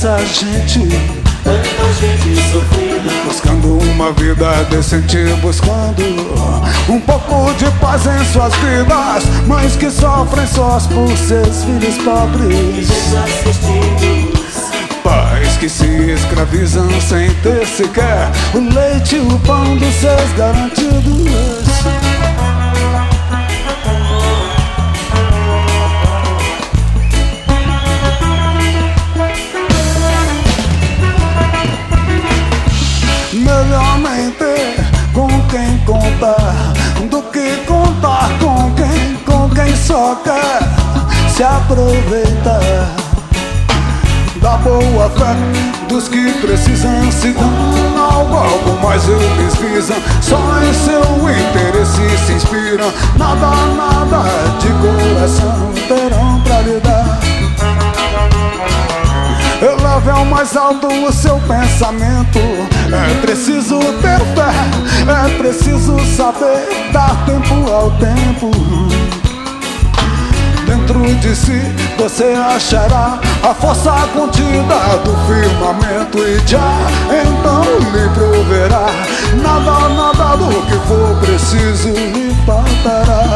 essa gente, tanta gente sofrendo, buscando uma vida decente, buscando um pouco de paz em suas vidas. Mães que sofrem sós por seus filhos pobres, pais que se escravizam sem ter sequer o leite e o pão dos seus garantidos. Melhor nem ter com quem contar do que contar com quem só quer se aproveitar da boa fé dos que precisam, se dão algo mais eles visam, só em seu interesse se inspiram, nada de coração terão pra lhe dar. Eleve ao mais alto o seu pensamento, é preciso ter fé, é preciso saber dar tempo ao tempo. Dentro de si você achará a força contida do firmamento e já então lhe proverá. Nada do que for preciso lhe faltará.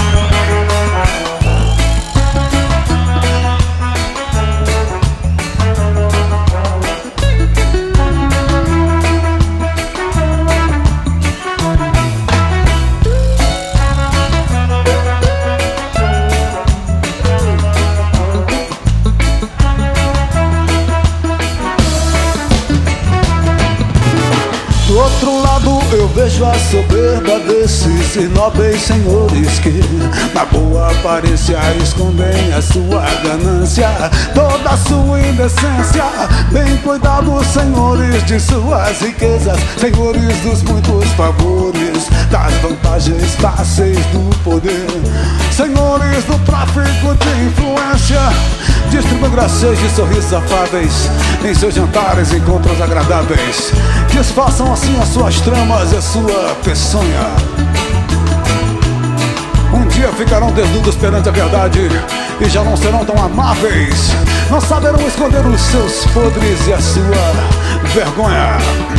Do outro lado eu vejo a soberba desses nobres senhores que na boa aparência escondem a sua ganância, toda a sua indecência. Bem cuidado, senhores de suas riquezas, senhores dos muitos favores, das vantagens fáceis do poder, senhores do tráfico de influência. Distribuem graças de sorrisos afáveis em seus jantares, encontros agradáveis. Desfaçam assim as suas tramas e a sua peçonha. Um dia ficarão desnudos perante a verdade e já não serão tão amáveis. Não saberão esconder os seus podres e a sua vergonha.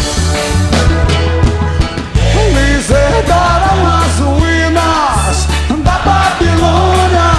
Lhes herdarão as ruínas da Babilônia,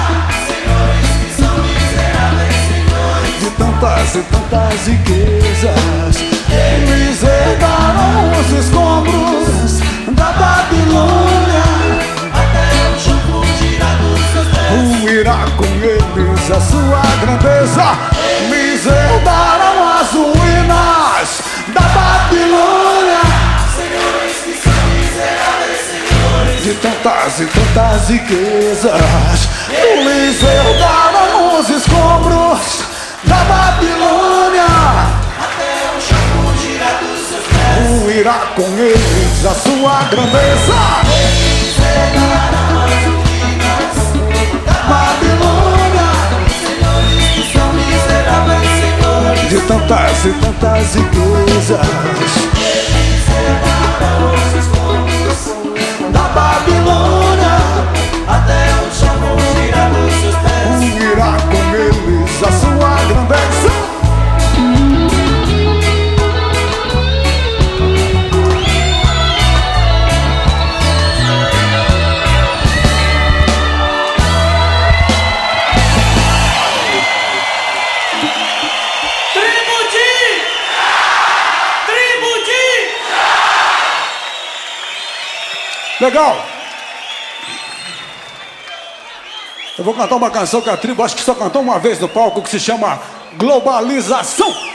tantas e tantas riquezas. Eles herdarão os escombros da Babilônia, até o chão fugirá dos seus pés. Ruirá com eles a sua grandeza. Eles herdarão as ruínas da Babilônia, Senhores que são miseráveis, senhores de tantas e tantas riquezas. Eles herdarão os escombros da Babilônia, até o chão fugirá dos seus pés. ruirá com eles a sua grandeza. Eles herdarão as ruínas da Babilônia, senhores que são miseráveis, senhores de tantas e tantas riquezas. Eles herdarão os escombros Da Babilônia, até o chão fugirá dos seus pés. ruirá com eles a sua grandeza. Legal! Eu vou cantar uma canção que a tribo acho que só cantou uma vez no palco, que se chama Globalização.